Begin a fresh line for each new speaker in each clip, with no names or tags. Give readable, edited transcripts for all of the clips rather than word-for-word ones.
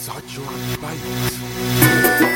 Sajjad Bayt.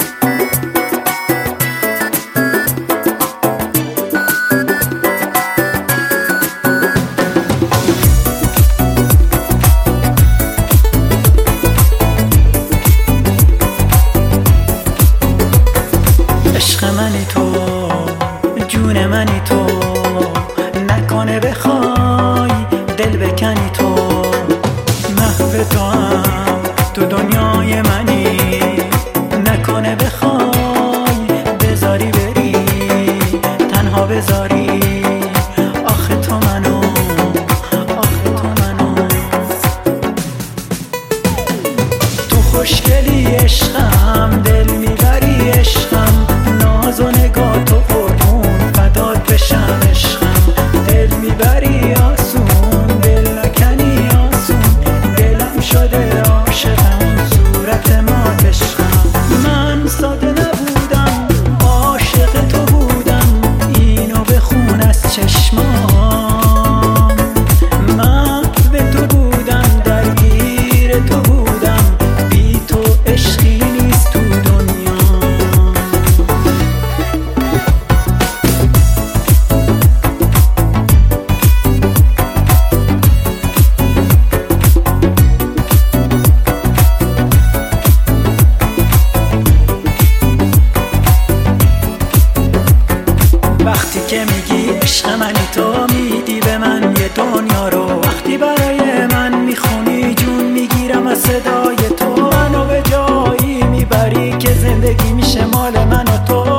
عشق منی تو، جون منی تو، نکنه بخوای دل بکنی تو. محو تو هم تو دنیای منی، نکنه بخوای بذاری بری، تنها بذاری. آخه تو منو، آخه تو منو، تو خوشگلی عشقم، دل میبری عشقم، ناز و نگاه تو قربون فدات بشم عشقم. دل میبری آسون، دل نکنی آسون، دلم شده عاشقم، صورت ما عشقم. من ساده نبودم، عاشق تو بودم، اینو بخون از چشمام. من به تو بودم، درگیر تو بودم، بی تو عشقی نیست تو دنیا. وقتی که میگی عشق منی تو، میدی به من یه دنیا رو. وقتی برای من میخونی، جون میگیرم از صدای تو. منو به جایی میبری که زندگی میشه مال من و تو.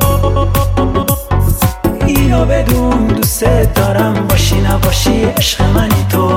اینو بدون دوست دارم، باشی نباشی عشق منی تو.